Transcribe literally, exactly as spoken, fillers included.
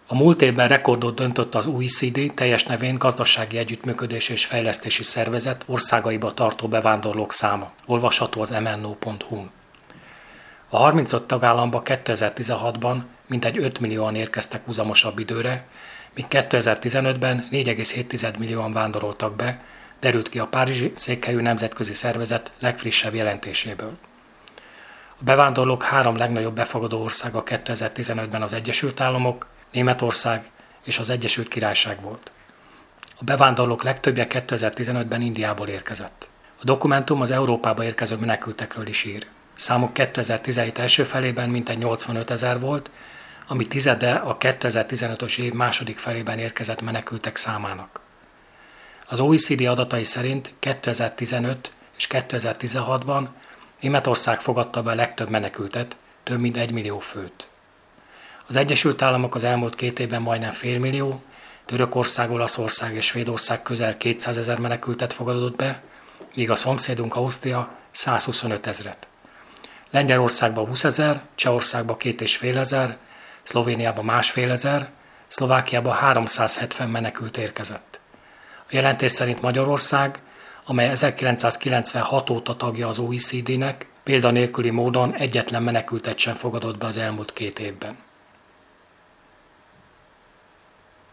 A múlt évben rekordot döntött az o e cé dé, teljes nevén Gazdasági Együttműködés és Fejlesztési Szervezet országaiba tartó bevándorlók száma. Olvasható az em en o pont hu-n. A harmincöt tagállamba kétezer-tizenhatban mintegy öt millióan érkeztek húzamosabb időre, míg kétezer-tizenötben négy egész hét millióan vándoroltak be, derült ki a párizsi székhelyű nemzetközi szervezet legfrissebb jelentéséből. A bevándorlók három legnagyobb befogadó országa kétezer-tizenötben az Egyesült Államok, Németország és az Egyesült Királyság volt. A bevándorlók legtöbbje kétezer-tizenötben Indiából érkezett. A dokumentum az Európába érkező menekültekről is ír. Számuk kétezer-tizenhét első felében mintegy nyolcvanöt ezer volt, ami tizede a kétezer-tizenötös év második felében érkezett menekültek számának. Az o e cé dé adatai szerint kétezer-tizenöt és kétezer-tizenhatban Németország fogadta be a legtöbb menekültet, több mint egy millió főt. Az Egyesült Államok az elmúlt két évben majdnem félmillió, Törökország, Olaszország és Svédország közel kétszázezer menekültet fogadott be, míg a szomszédunk Ausztria százhuszonöt ezret. Lengyelországban húszezer, Csehországban két és fél ezer, Szlovéniában másfél ezer, Szlovákiában háromszázhetven menekült érkezett. A jelentés szerint Magyarország, amely ezerkilencszázkilencvenhat óta tagja az o e cé dének, példanélküli módon egyetlen menekültet sem fogadott be az elmúlt két évben.